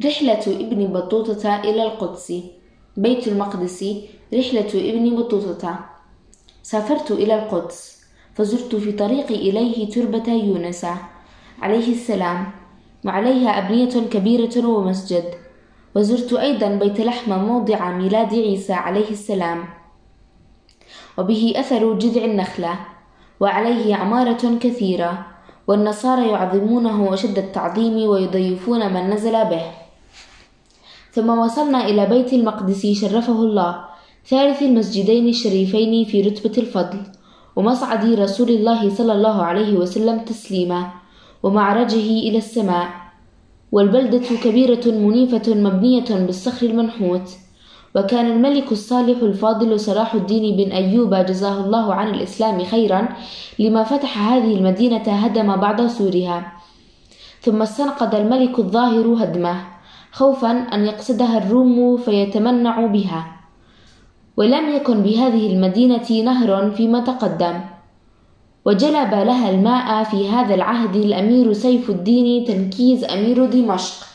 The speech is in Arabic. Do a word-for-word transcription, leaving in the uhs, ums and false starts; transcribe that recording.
رحلة ابن بطوطة إلى القدس. بيت المقدس. رحلة ابن بطوطة. سافرت إلى القدس فزرت في طريقي إليه تربة يونس عليه السلام، وعليها أبنية كبيرة ومسجد. وزرت أيضا بيت لحم موضع ميلاد عيسى عليه السلام، وبه أثر جذع النخلة، وعليه عمارة كثيرة، والنصارى يعظمونه أشد التعظيم ويضيفون من نزل به. ثم وصلنا إلى بيت المقدس شرفه الله، ثالث المسجدين الشريفين في رتبة الفضل، ومصعد رسول الله صلى الله عليه وسلم تسليما، ومعرجه إلى السماء. والبلدة كبيرة منيفة مبنية بالصخر المنحوت. وكان الملك الصالح الفاضل صلاح الدين بن أيوب جزاه الله عن الإسلام خيرا لما فتح هذه المدينة هدم بعض سورها، ثم استنقذ الملك الظاهر هدمه خوفا أن يقصدها الروم فيتمنع بها. ولم يكن بهذه المدينة نهر فيما تقدم، وجلب لها الماء في هذا العهد الأمير سيف الدين تنكيز أمير دمشق.